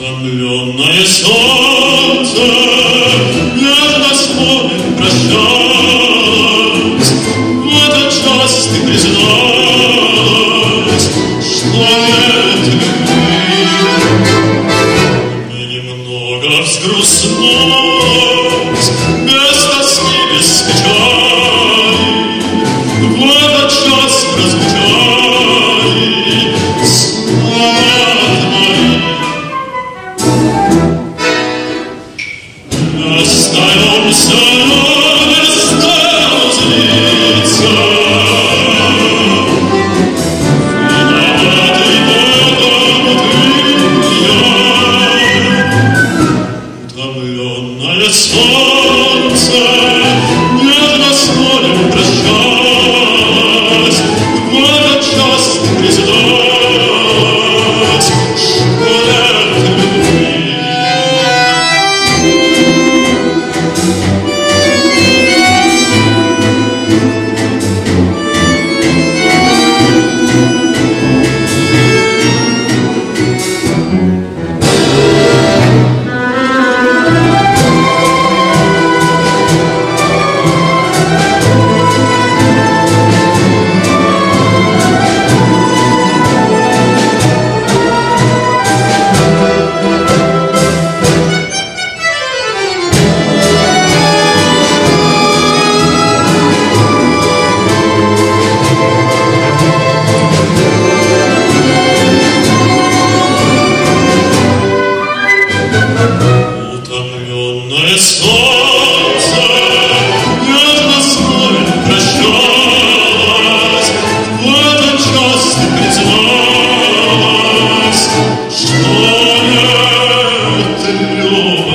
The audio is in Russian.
Утомленное солнце нежно с морем прощалось. В этот час ты призналась, что нет любви. И немного взгрустнулась, без тоски, без печали. В этот час прозвучали слова твои. Остаемся, не стану злиться. Виноватый Богом ты и я. Утомленное солнце нежно с морем прощалось. В этот час ты призналась, что нет любви. Утомленное солнце нежно с морем прощалось. В этот час ты призналась, что нет любви.